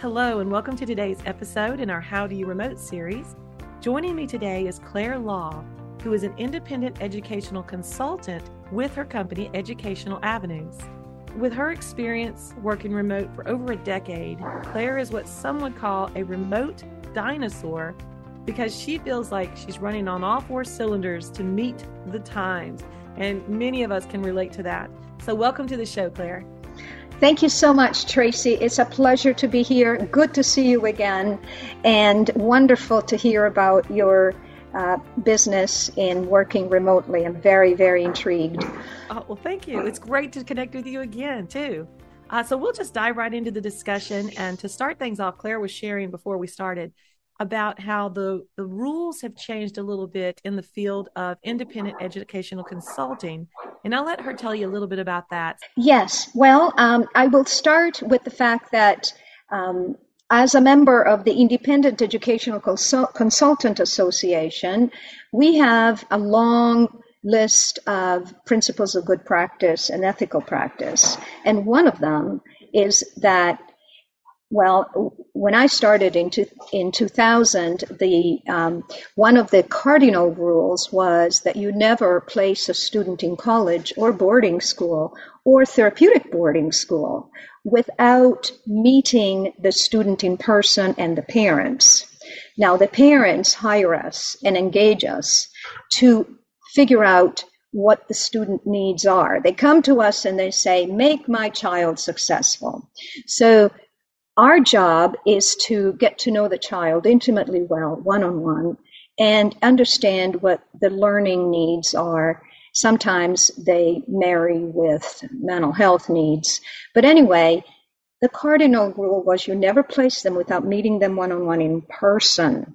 Hello, and welcome to today's episode in our How Do You Remote series. Joining me today is Claire Law, who is an independent educational consultant with her company, Educational Avenues. With her experience working remote for over a decade, Claire is what some would call a remote dinosaur because she feels like she's running on all four cylinders to meet the times, and many of us can relate to that. So welcome to the show, Claire. Thank you so much, Tracy. It's a pleasure to be here. Good to see you again, and wonderful to hear about your business in working remotely. I'm very, very intrigued. Oh, well, thank you. It's great to connect with you again, too. So we'll just dive right into the discussion. And to start things off, Claire was sharing before we started about how the rules have changed a little bit in the field of independent educational consulting. And I'll let her tell you a little bit about that. Yes. Well, I will start with the fact that as a member of the Independent Educational Consultant Association, we have a long list of principles of good practice and ethical practice. And one of them is that, well, when I started in 2000, one of the cardinal rules was that you never place a student in college or boarding school or therapeutic boarding school without meeting the student in person and the parents. Now, the parents hire us and engage us to figure out what the student needs are. They come to us and they say, make my child successful. So our job is to get to know the child intimately well, one-on-one, and understand what the learning needs are. Sometimes they marry with mental health needs. But anyway, the cardinal rule was you never place them without meeting them one-on-one in person.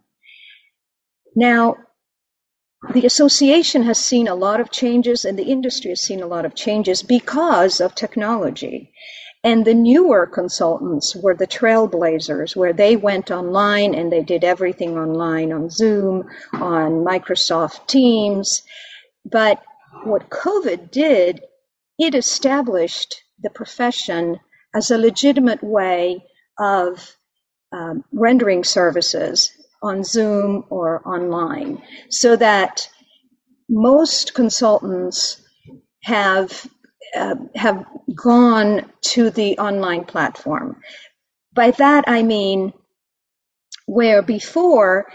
Now, the association has seen a lot of changes, and the industry has seen a lot of changes because of technology. And the newer consultants were the trailblazers, where they went online and they did everything online on Zoom, on Microsoft Teams. But what COVID did, it established the profession as a legitimate way of rendering services on Zoom or online, so that most consultants have gone to the online platform. By that I mean, where before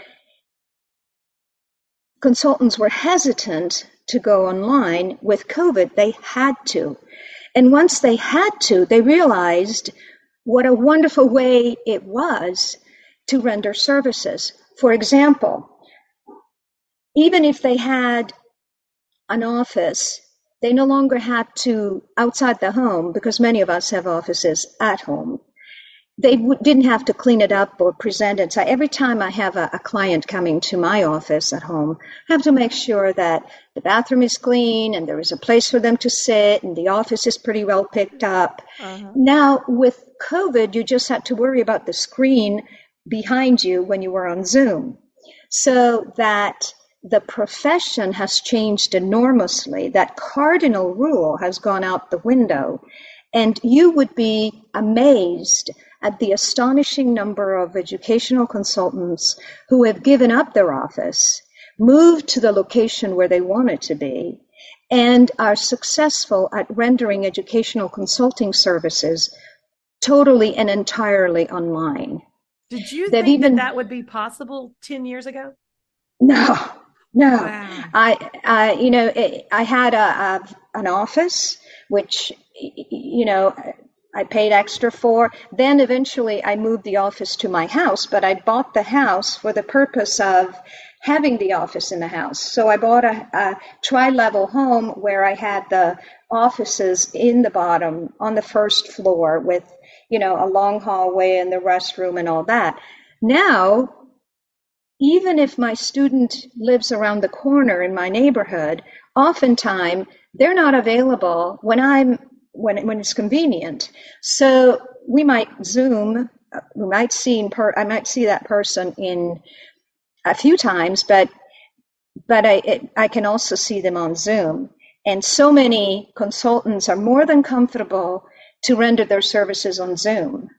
consultants were hesitant to go online, with COVID they had to. And once they had to, they realized what a wonderful way it was to render services. For example, even if they had an office, they no longer had to, outside the home, because many of us have offices at home, they didn't have to clean it up or present it. So every time I have a client coming to my office at home, I have to make sure that the bathroom is clean and there is a place for them to sit and the office is pretty well picked up. Now, with COVID, you just had to worry about the screen behind you when you were on Zoom. So that the profession has changed enormously. That cardinal rule has gone out the window. And you would be amazed at the astonishing number of educational consultants who have given up their office, moved to the location where they wanted to be, and are successful at rendering educational consulting services totally and entirely online. Did you think that would be possible 10 years ago? No. Wow. I had an office, which, I paid extra for. Then eventually I moved the office to my house, but I bought the house for the purpose of having the office in the house. So I bought a tri-level home where I had the offices in the bottom on the first floor with, a long hallway and the restroom and all that. Now, even if my student lives around the corner in my neighborhood, oftentimes they're not available when it's convenient. So we might Zoom. I might see that person in a few times, but I can also see them on Zoom. And so many consultants are more than comfortable to render their services on Zoom.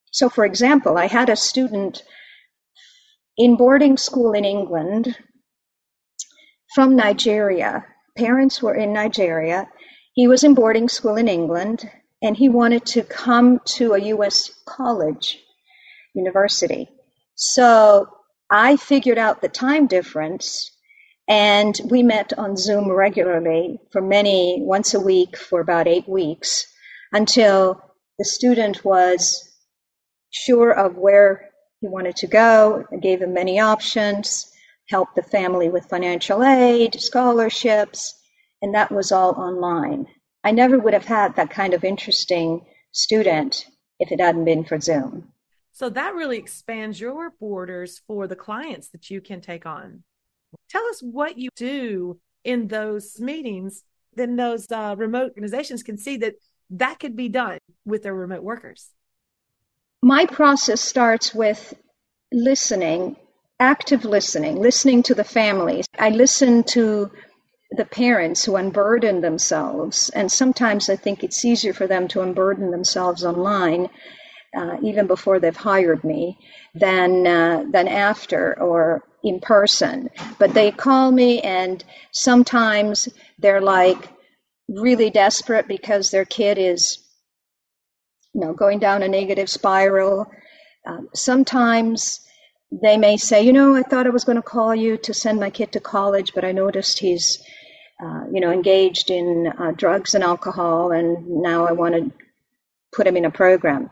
So, for example, I had a student in boarding school in England from Nigeria. Parents were in Nigeria. He was in boarding school in England, and he wanted to come to a U.S. college, university. So I figured out the time difference, and we met on Zoom regularly once a week for about 8 weeks, until the student was sure of where he wanted to go. I gave him many options, helped the family with financial aid, scholarships, and that was all online. I never would have had that kind of interesting student if it hadn't been for Zoom. So that really expands your borders for the clients that you can take on. Tell us what you do in those meetings. Then those remote organizations can see that could be done with their remote workers. My process starts with listening, active listening to the families. I listen to the parents who unburden themselves, and sometimes I think it's easier for them to unburden themselves online, even before they've hired me, than after or in person. But they call me, and sometimes they're like really desperate because their kid is, going down a negative spiral. Sometimes they may say, I thought I was going to call you to send my kid to college, but I noticed he's, engaged in drugs and alcohol, and now I want to put him in a program.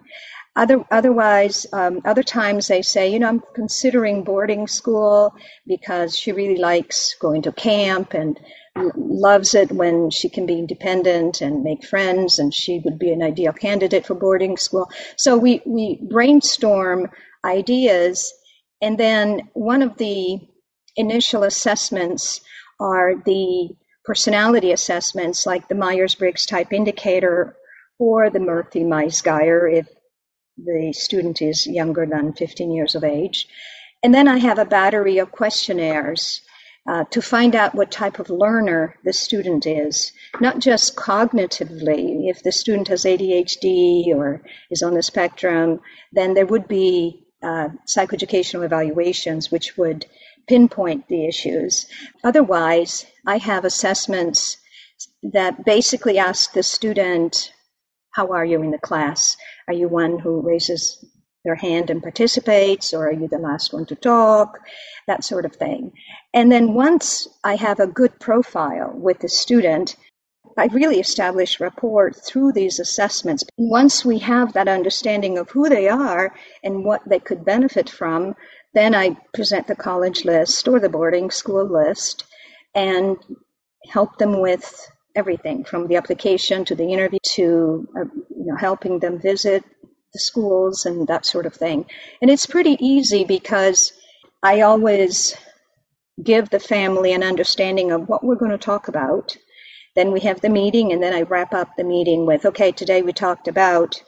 Other times they say, I'm considering boarding school because she really likes going to camp and loves it when she can be independent and make friends, and she would be an ideal candidate for boarding school. So we brainstorm ideas, and then one of the initial assessments are the personality assessments, like the Myers-Briggs Type Indicator or the Murphy-Meisgeier if the student is younger than 15 years of age. And then I have a battery of questionnaires to find out what type of learner the student is, not just cognitively. If the student has ADHD or is on the spectrum, then there would be psychoeducational evaluations which would pinpoint the issues. Otherwise, I have assessments that basically ask the student, how are you in the class? Are you one who raises their hand and participates, or are you the last one to talk? That sort of thing. And then once I have a good profile with the student, I really establish rapport through these assessments. Once we have that understanding of who they are and what they could benefit from, then I present the college list or the boarding school list and help them with everything from the application to the interview to helping them visit the schools and that sort of thing. And it's pretty easy because I always give the family an understanding of what we're going to talk about. Then we have the meeting, and then I wrap up the meeting with, okay, today we talked about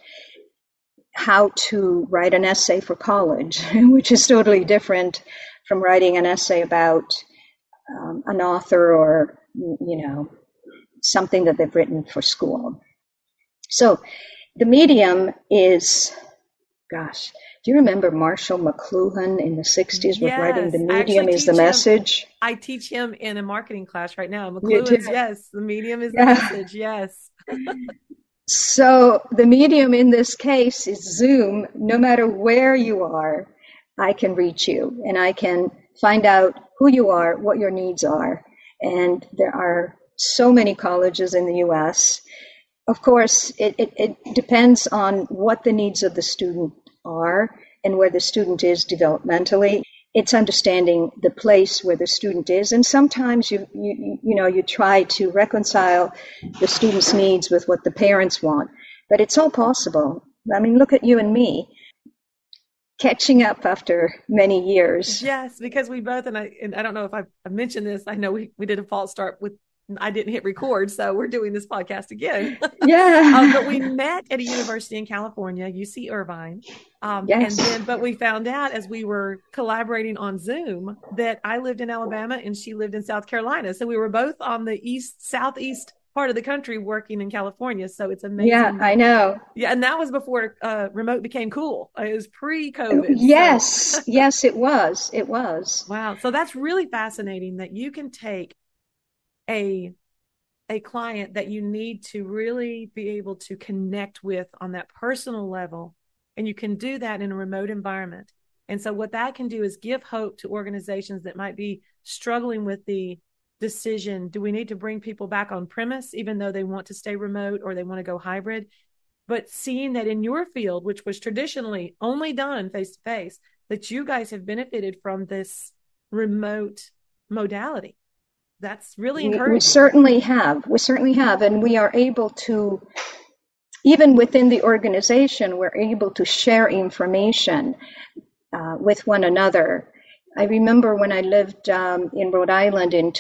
how to write an essay for college, which is totally different from writing an essay about an author or, something that they've written for school. So the medium is, do you remember Marshall McLuhan in the 60s with writing The Medium is the Message? I teach him in a marketing class right now. McLuhan's, yes, the medium is the message, yes. So the medium in this case is Zoom. No matter where you are, I can reach you, and I can find out who you are, what your needs are. And there are so many colleges in the U.S. Of course, it depends on what the needs of the student are and where the student is developmentally. It's understanding the place where the student is, and sometimes you try to reconcile the student's needs with what the parents want, but it's all possible. I mean, look at you and me, catching up after many years. Yes, because we both, and I don't know if I've mentioned this, I know we did a false start with, I didn't hit record, so we're doing this podcast again. Yeah. But we met at a university in California, UC Irvine. Yes. But we found out as we were collaborating on Zoom that I lived in Alabama and she lived in South Carolina. So we were both on the southeast part of the country working in California. So it's amazing. Yeah, I know. Yeah. And that was before remote became cool. It was pre-COVID. Yes, So. yes, it was. It was. Wow. So that's really fascinating that you can take a client that you need to really be able to connect with on that personal level. And you can do that in a remote environment. And so what that can do is give hope to organizations that might be struggling with the decision. Do we need to bring people back on premise, even though they want to stay remote or they want to go hybrid? But seeing that in your field, which was traditionally only done face to face, that you guys have benefited from this remote modality. That's really encouraging. We certainly have. We certainly have. And we are able to, even within the organization, we're able to share information with one another. I remember when I lived in Rhode Island in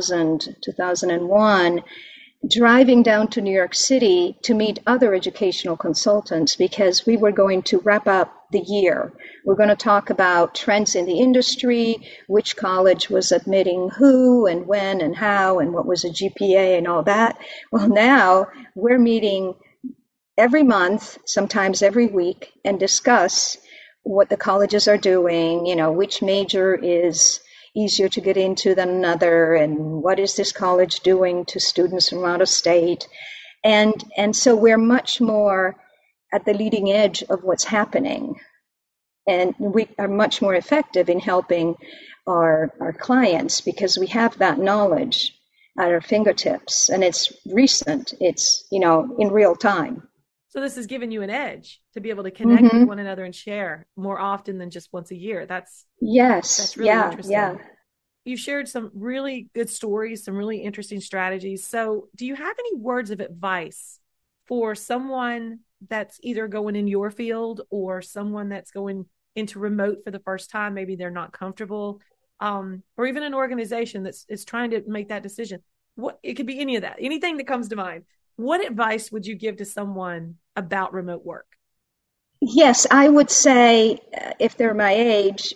2001, driving down to New York City to meet other educational consultants because we were going to wrap up the year. We're going to talk about trends in the industry, which college was admitting who and when and how and what was a GPA and all that. Well, now we're meeting every month, sometimes every week, and discuss what the colleges are doing, which major is easier to get into than another, and what is this college doing to students from out of state. And so we're much more at the leading edge of what's happening. And we are much more effective in helping our clients because we have that knowledge at our fingertips, and it's recent. It's, in real time. So this has given you an edge to be able to connect with one another and share more often than just once a year. That's really interesting. Yeah. You shared some really good stories, some really interesting strategies. So do you have any words of advice for someone that's either going in your field or someone that's going into remote for the first time? Maybe they're not comfortable, or even an organization that's trying to make that decision. It could be any of that, anything that comes to mind. What advice would you give to someone about remote work? Yes, I would say if they're my age,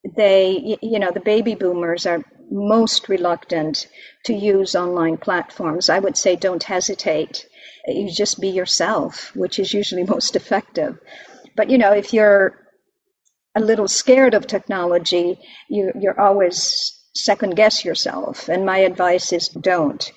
the baby boomers are most reluctant to use online platforms. I would say don't hesitate. You just be yourself, which is usually most effective. But, if you're a little scared of technology, you're always second guess yourself. And my advice is don't.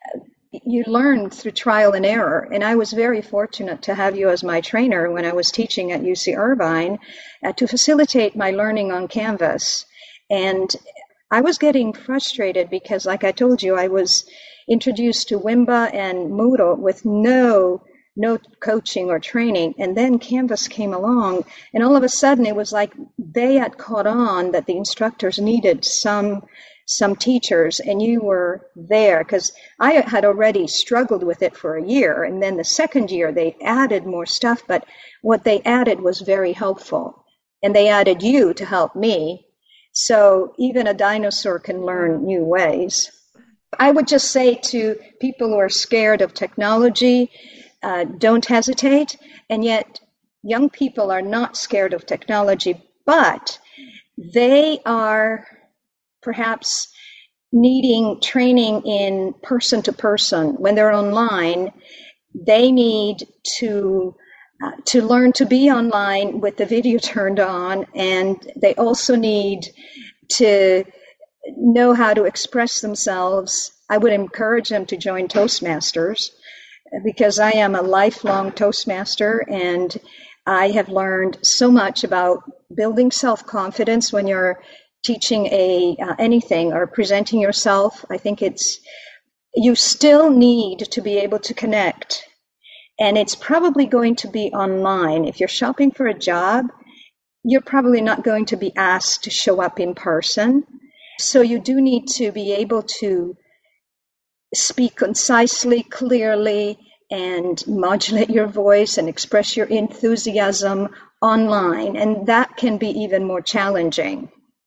You learn through trial and error. And I was very fortunate to have you as my trainer when I was teaching at UC Irvine to facilitate my learning on Canvas. And I was getting frustrated because, like I told you, I was introduced to Wimba and Moodle with no coaching or training. And then Canvas came along, and all of a sudden it was like they had caught on that the instructors needed some teachers, and you were there because I had already struggled with it for a year. And then the second year they added more stuff, but what they added was very helpful, and they added you to help me. So even a dinosaur can learn new ways. I would just say to people who are scared of technology, don't hesitate. And yet young people are not scared of technology, but they are perhaps needing training in person to person. When they're online, they need to learn to be online with the video turned on, and they also need to know how to express themselves. I would encourage them to join Toastmasters because I am a lifelong Toastmaster, and I have learned so much about building self-confidence when you're teaching anything or presenting yourself. I think you still need to be able to connect, and it's probably going to be online. If you're shopping for a job, you're probably not going to be asked to show up in person. So you do need to be able to speak concisely, clearly, and modulate your voice and express your enthusiasm online, and that can be even more challenging.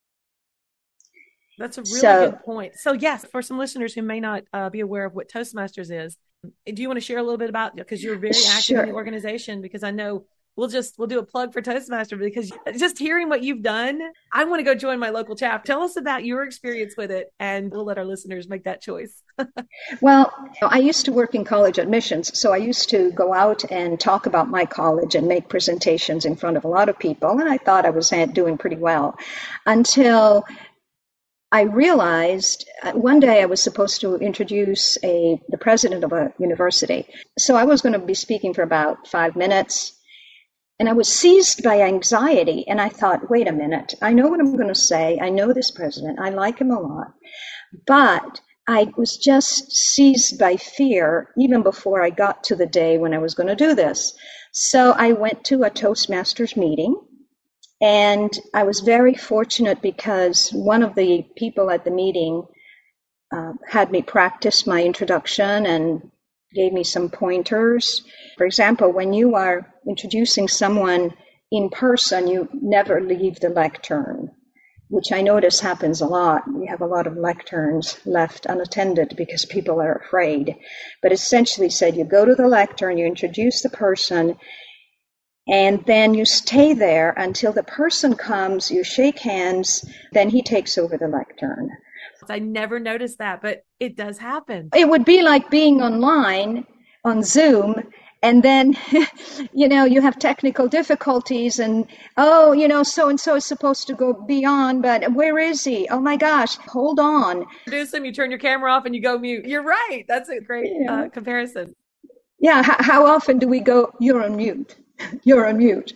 That's a really good point. So yes, for some listeners who may not be aware of what Toastmasters is, do you want to share a little bit about, because you're very active in the organization, because I know we'll do a plug for Toastmaster, because just hearing what you've done, I want to go join my local chapter. Tell us about your experience with it, and we'll let our listeners make that choice. Well, I used to work in college admissions, so I used to go out and talk about my college and make presentations in front of a lot of people, and I thought I was doing pretty well until I realized one day I was supposed to introduce the president of a university. So I was going to be speaking for about 5 minutes, and I was seized by anxiety, and I thought, wait a minute, I know what I'm going to say. I know this president. I like him a lot, but I was just seized by fear even before I got to the day when I was going to do this. So I went to a Toastmasters meeting, and I was very fortunate because one of the people at the meeting had me practice my introduction and gave me some pointers. For example, when you are introducing someone in person, you never leave the lectern, which I notice happens a lot. We have a lot of lecterns left unattended because people are afraid. But essentially said, you go to the lectern, you introduce the person, and then you stay there until the person comes, you shake hands, then he takes over the lectern. I never noticed that, but it does happen. It would be like being online on Zoom, and then, you have technical difficulties, and, so-and-so is supposed to go beyond, but where is he? Oh my gosh, hold on. Introduce him, you turn your camera off and you go mute. You're right. That's a great comparison. Yeah, how often do we go, you're on mute? You're on mute.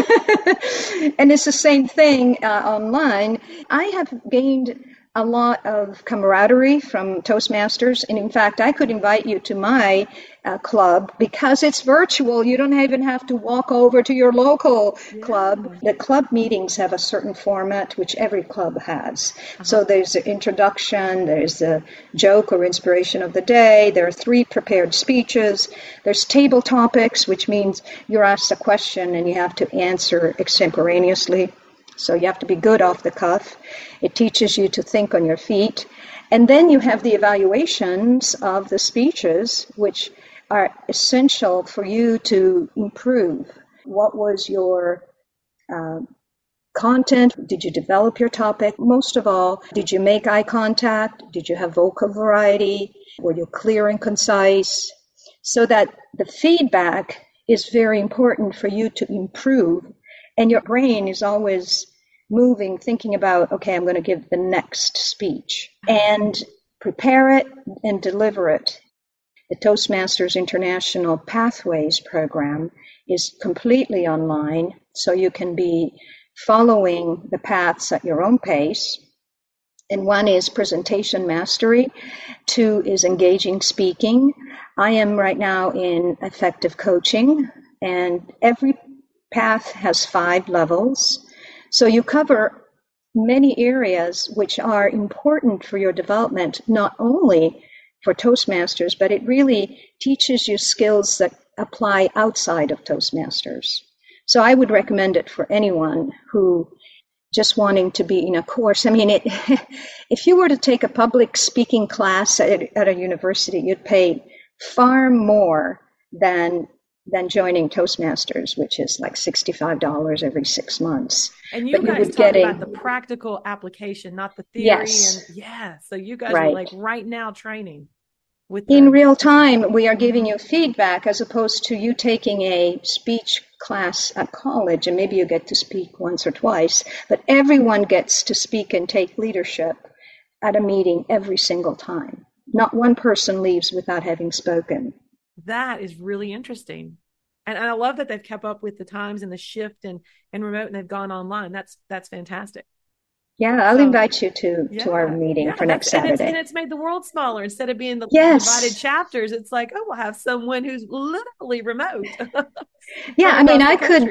And it's the same thing online. I have gained a lot of camaraderie from Toastmasters. And in fact, I could invite you to my club because it's virtual. You don't even have to walk over to your local club. The club meetings have a certain format, which every club has. So there's the introduction, there's the joke or inspiration of the day, there are 3 prepared speeches, there's table topics, which means you're asked a question and you have to answer extemporaneously. So you have to be good off the cuff. It teaches you to think on your feet. And then you have the evaluations of the speeches, which are essential for you to improve. What was your content? Did you develop your topic? Most of all, did you make eye contact? Did you have vocal variety? Were you clear and concise? So that the feedback is very important for you to improve. And your brain is always moving, thinking about, okay, I'm going to give the next speech, and prepare it and deliver it. The Toastmasters International Pathways program is completely online, so you can be following the paths at your own pace. And 1 is presentation mastery, 2 is engaging speaking. I am right now in effective coaching, and every path has 5 levels. So you cover many areas which are important for your development, not only for Toastmasters, but it really teaches you skills that apply outside of Toastmasters. So I would recommend it for anyone who just wanting to be in a course. I mean, if you were to take a public speaking class at a university, you'd pay far more than joining Toastmasters, which is like $65 every 6 months. And you guys talk about the practical application, not the theory. Yes. And so you guys are like right now training. In real time, we are giving you feedback as opposed to you taking a speech class at college, and maybe you get to speak once or twice, but everyone gets to speak and take leadership at a meeting every single time. Not one person leaves without having spoken. That is really interesting. And I love that they've kept up with the times and the shift and remote, and they've gone online. That's fantastic. Yeah, I'll invite you to our meeting for next Saturday. And it's made the world smaller. Instead of being the divided chapters, it's like, oh, we'll have someone who's literally remote. Yeah, I mean,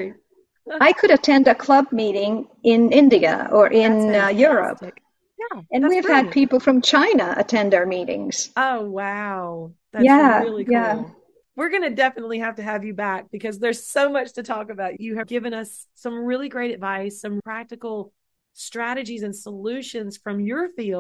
I could attend a club meeting in India or in Europe. Yeah, and we've had people from China attend our meetings. Oh, wow. That's really cool. Yeah. We're going to definitely have to have you back because there's so much to talk about. You have given us some really great advice, some practical strategies and solutions from your field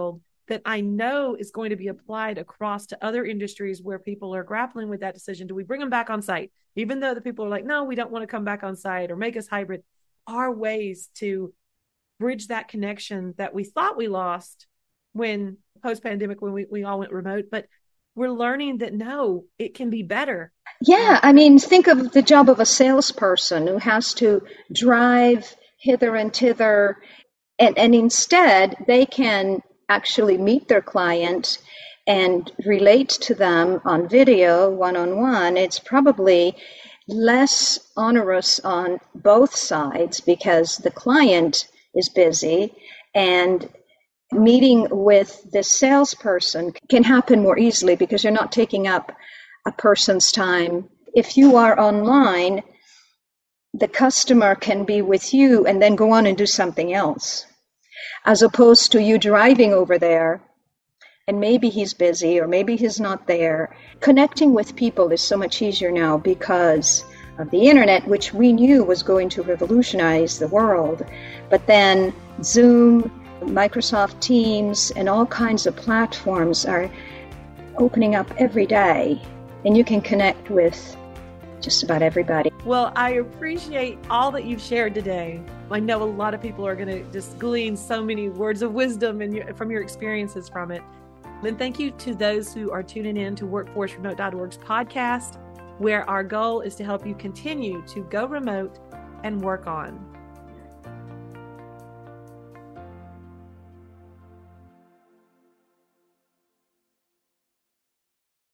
that I know is going to be applied across to other industries where people are grappling with that decision. Do we bring them back on site? Even though the people are like, no, we don't want to come back on site or make us hybrid, are ways to bridge that connection that we thought we lost when post-pandemic, when we all went remote. But we're learning that no, it can be better. Yeah, I mean, think of the job of a salesperson who has to drive hither and thither, and instead they can actually meet their client and relate to them on video, one-on-one. It's probably less onerous on both sides because the client is busy, and meeting with the salesperson can happen more easily because you're not taking up a person's time. If you are online, the customer can be with you and then go on and do something else, as opposed to you driving over there and maybe he's busy or maybe he's not there. Connecting with people is so much easier now because of the internet, which we knew was going to revolutionize the world. But then Zoom, Microsoft Teams, and all kinds of platforms are opening up every day, and you can connect with just about everybody. Well, I appreciate all that you've shared today. I know a lot of people are going to just glean so many words of wisdom from your experiences from it. And thank you to those who are tuning in to WorkforceRemote.org's podcast, where our goal is to help you continue to go remote and work on.